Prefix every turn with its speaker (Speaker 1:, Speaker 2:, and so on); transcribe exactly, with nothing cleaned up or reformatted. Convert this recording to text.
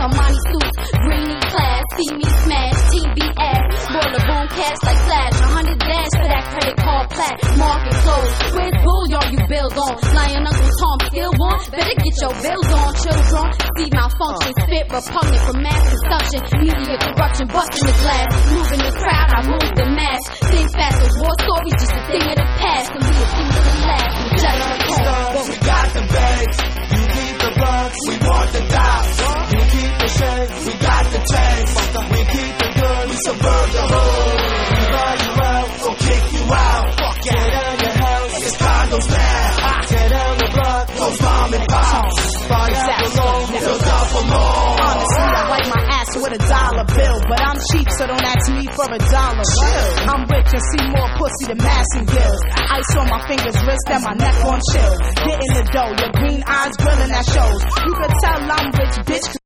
Speaker 1: Armani suits, greeny class, see me smash, T B S, roll a boom cash like Flash, a hundred dash for that credit card plat, market closed, where's Bulldog you build on, lying Uncle Tom still on, better get your bills on, children, see malfunction, spit repugnant for mass consumption, media corruption, busting the glass, moving the crowd, I move the mass, think fast, the war story just a thing of the past, and we a thing of the last, we judge the cause.
Speaker 2: We got the bags, you keep the bucks, we want the dollars, you keep the shades, we got the tags, we keep the goods, we subvert the hood, we buy you out, we'll kick you out, tear down your house, it's condos now, tear down the block, those mom and pops, buy out the loan, build up for more.
Speaker 3: Honestly, I wipe my ass with a dollar bill, but I'm cheap, so don't ask me for a dollar bill. I'm rich and see more pussy than Massey Gills. Ice on my fingers, wrist, and my neck on chill. Getting the dough, your green eyes grilling that shows. You could tell I'm rich, bitch.